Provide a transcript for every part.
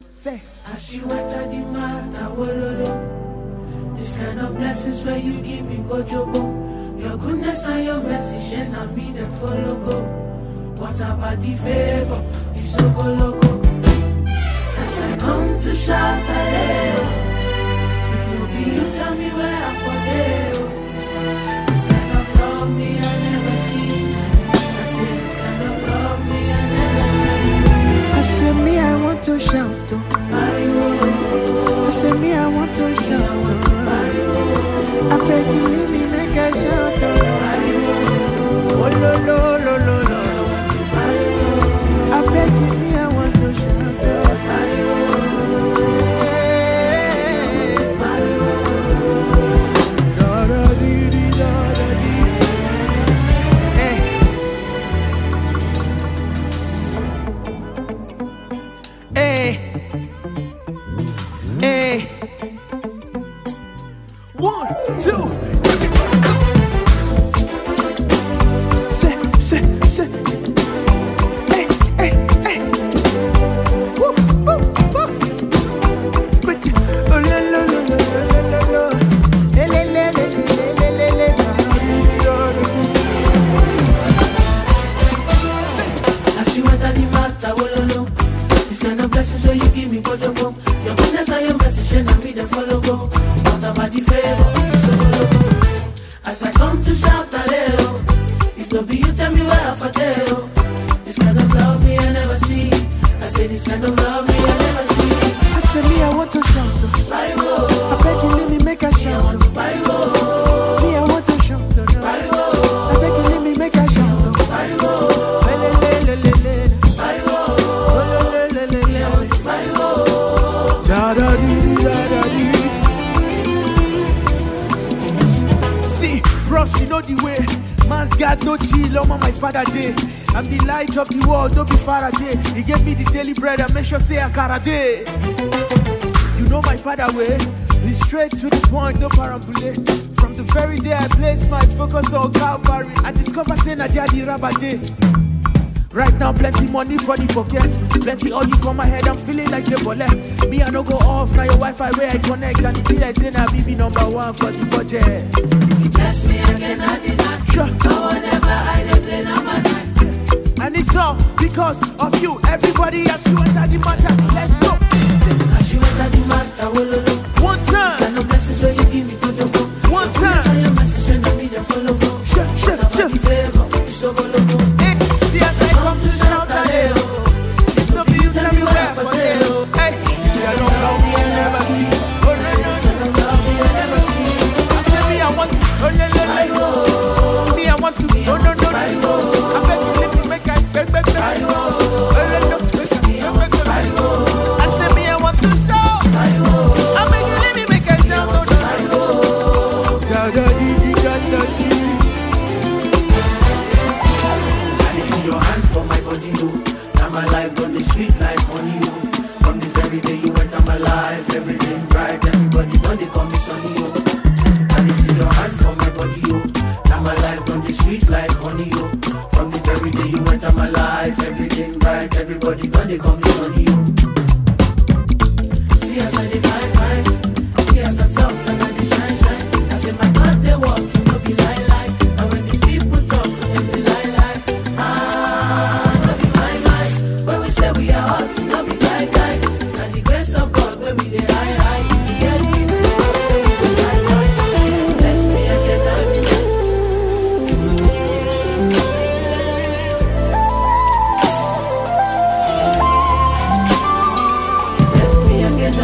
Say, as you enter the matter, wololo. This kind of blessings where you give me bojobo. Your goodness and your mercy, shine and me them follow go. What about the favor? It's so go logo. As I come to shout hallelujah. If you be, you tell me where I forget. This kind of love me I never see. I say this kind of love me I never see. I say me I want to shout. I say me I want to shout. I beg you leave me make a shout. Oh lo lo lo lo lo. I beg you me I want to shout. I'm the light of the world, don't be Faraday. He gave me the daily bread and make sure say a karate. You know my father way, he's straight to the point, no parambulate. From the very day I placed my focus on Calvary, I discovered say Nadia the Rabade. Right now plenty money for the pocket, plenty oil for my head, I'm feeling like a bullet. Me I no go off, now your Wi-Fi where I connect, and the bill I say now BB number one for the budget. You bless me again, I did not. Sure. No one ever I did play number 9. And it's all because of you. Everybody as you enter the matter. Let's go. As you enter the matter, wololo. One time. This kind of blessings where you give me bojobo. One time. Your message and me the follow go. Sure. The favor, you so go logo. See as I come to shout hallelujah. If no be you tell me where for there. Hey, you see I don't love me I never see. Oh no. I say me I want to. Oh no. Me I want to. No. I beg you let me make I beg. I say me I want to shout. I beg you let me make I shout. I see your hand for my body, you. Now my life gonna be sweet like honey, you. From the very day you went on my life, everything bright, everybody know they call me sunny, you. I see your hand for my body, you. Now my life gonna be sweet like honey, you. From the very day you went on my life, everything bright, everybody know they call me sunny, you. See as I define, see as I soft and I shine. I say my God they walk, you know be lie. And when these people talk, they be lie. No be my. When we say we are hot, no be guy. And the grace of God, when we dey high. You get me, say we dey high. Bless me again, bless me again,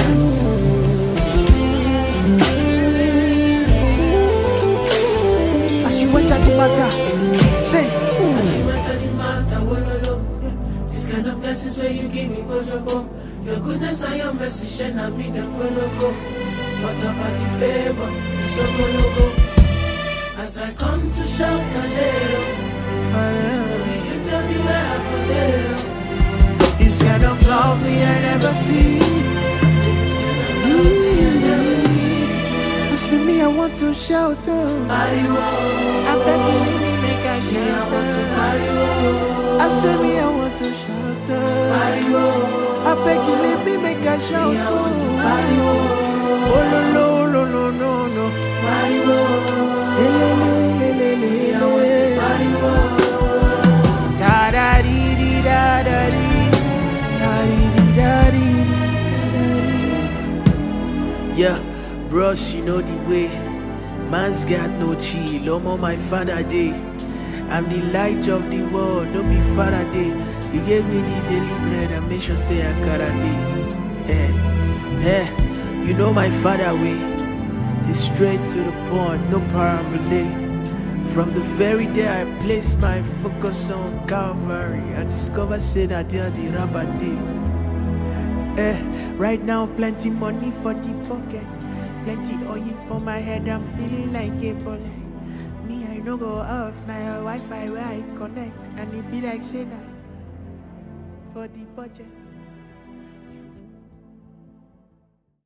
As you enter the matter, say. as you enter the matter, wololo. This kind of blessings where you give me bojobo. Your goodness and your mercy, shine and me them follow go. What about the favor? It's so go logo. As I come to shout hallelujah, you tell me where I forget. This kind of love me I never see. I say me I want to shout. I beg you let me make a shout. I say me I want to shout. I beg you let me make a shout. I want to pariwo. Oh no no no no no. Pariwo. Le. I want to pariwo. Da da dee dee da da dee. Da dee dee da dee. Yeah, bros, you know the way. Man's got no chill. Omo my father day. I'm the light of the world. No be Faraday. You gave me the daily bread and make sure say I karate. You know my father way. He's straight to the point, no parambole. From the very day I placed my focus on Calvary, I discovered say that they are the rabbi day. Right now plenty money for the pocket, plenty oil for my head. I'm feeling like a bullet. Me I no go off now Wi-Fi where I connect, and it be like say now for the budget.